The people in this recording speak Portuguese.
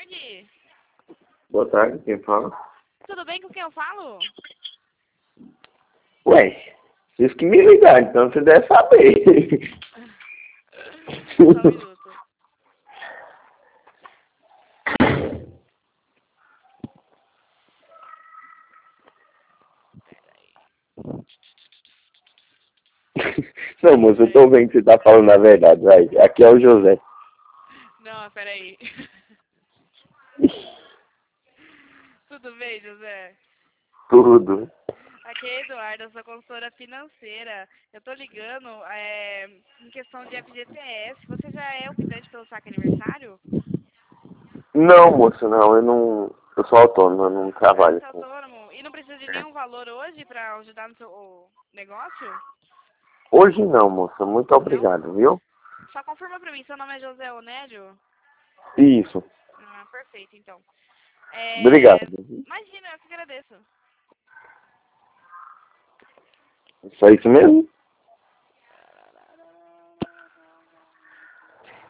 tarde. Boa tarde, quem fala? Tudo bem com quem eu falo? Ué, vocês que me ligaram, então você deve saber. Só um minuto. Não, moço, eu tô vendo que você tá falando a verdade, vai. Aqui é o José. Não, peraí. Tudo bem, José? Tudo. Aqui é a Eduarda, eu sou consultora financeira. Eu tô ligando em questão de FGTS. Você já é optante pelo saque aniversário? Não, moço, não, eu não. Eu sou autônomo, eu não trabalho Você é com. autônomo? E não precisa de nenhum valor hoje para ajudar no seu negócio? Hoje não, moça, muito Não? obrigado, viu? Só confirma para mim, seu nome é José Onélio? Isso. Ah, perfeito, então. Obrigado. Imagina, eu que agradeço. Só isso mesmo?